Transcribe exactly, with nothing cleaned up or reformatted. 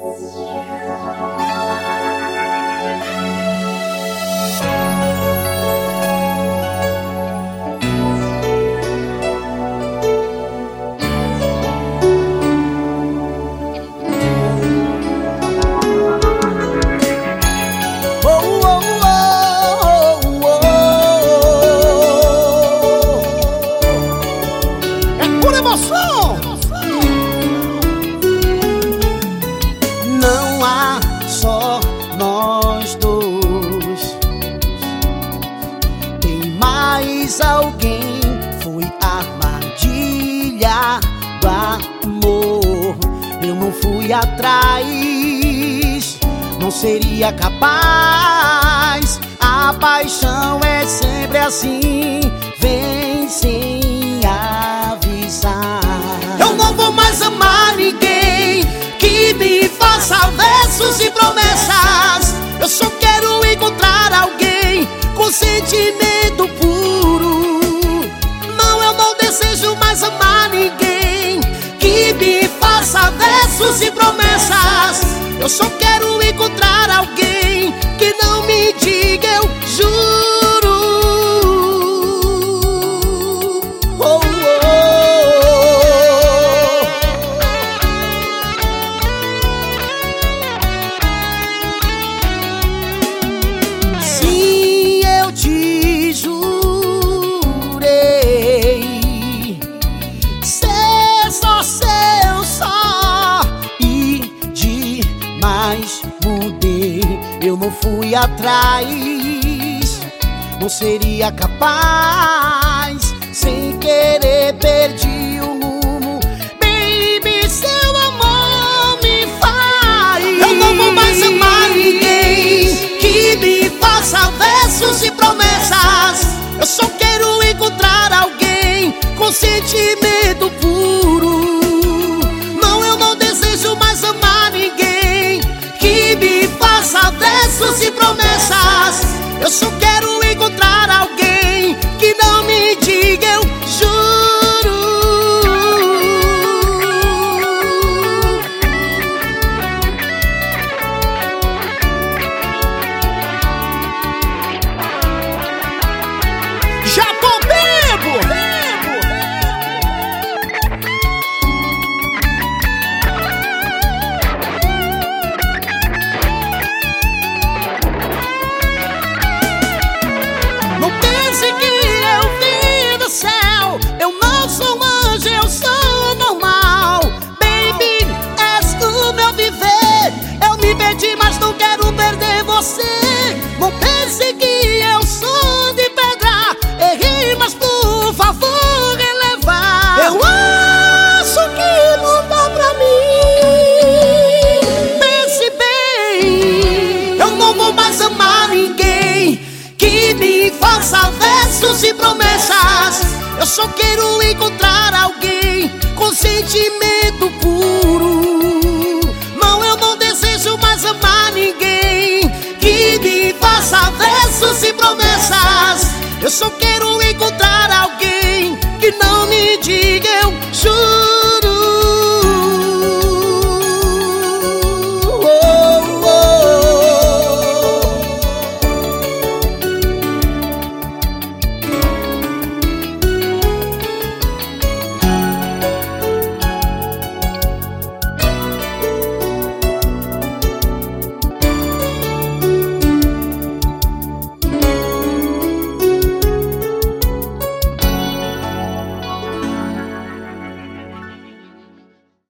Não há só nós dois, tem mais alguém. Foi armadilha do amor. Eu não fui atrás, não seria capaz. A paixão é sempre assim, vem sem avisar. Eu não vou mais amar ninguém que me faça versos e promessas. Eu só quero encontrar alguém com sentimento puro. Não, eu não desejo mais amar ninguém que me faça versos e promessas. Eu só quero encontrar alguém que não me diga eu juro. Oh, oh. Sim, eu te jurei ser só seu só, e demais mudei. Eu não fui atrás, não seria capaz. Sem querer perdi o rumo. Baby, seu amor me faz. Eu não vou mais amar ninguém que me faça versos e promessas. Eu só quero encontrar alguém com sentimento puro. Não, eu não desejo mais amar ninguém que me faça versos e promessas. Eu só quero encontrar alguém que não me diga eu juro. Já tô bebo! Não pense que eu vim do céu. Eu não sou um anjo, eu sou normal. Baby, és o meu viver. Eu me perdi, mas não quero perder você. Não pense que eu sou de pedra. Errei, mas por favor relevar. Eu acho que não dá pra mim. Pense bem, eu não vou mais amar ninguém que me faça versos e promessas. Eu só quero encontrar alguém com sentimento puro.